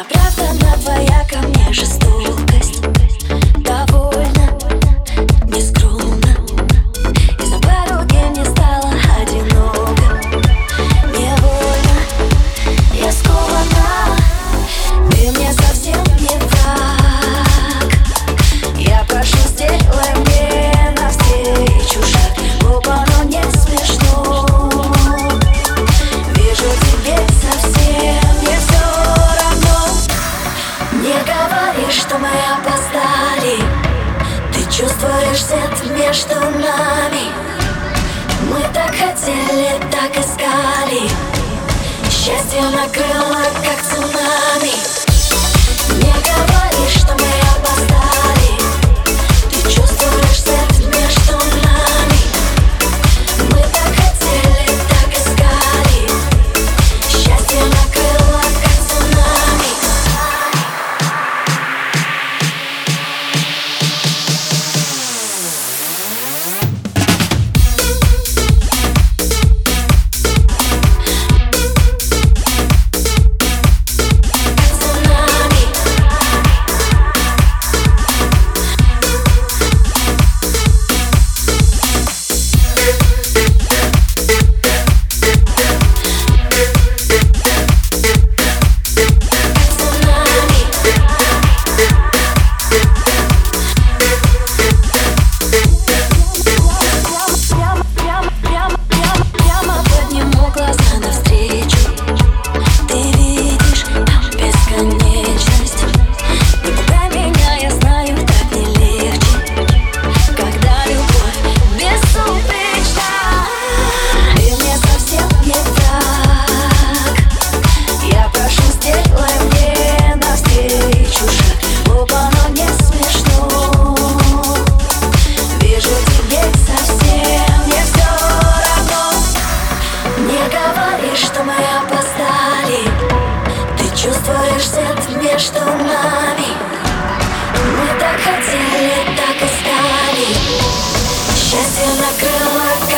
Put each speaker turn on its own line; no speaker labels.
Неоправданна твоя ко мне жестокость. Довольно, нескромно. И за пару дней мне стало одиноко. Невольно, я скована. Ты мне совсем не враг. Я прошу, сделай мне навстречу шаг. Оба, но не смешно. Вижу, тебе совсем не все равно. Не говори, что мы опоздали. Ты чувствуешь свет между нами. Мы так хотели, так искали. Счастье накрыло, как цунами. Не говори, что мы опоздали. Ты чувствуешь свет между нами. Мы так хотели, так искали. Счастье накрыло, как цунами. Что мы опоздали. Ты чувствуешь свет между нами. Мы так хотели, так искали. Счастье накрыло.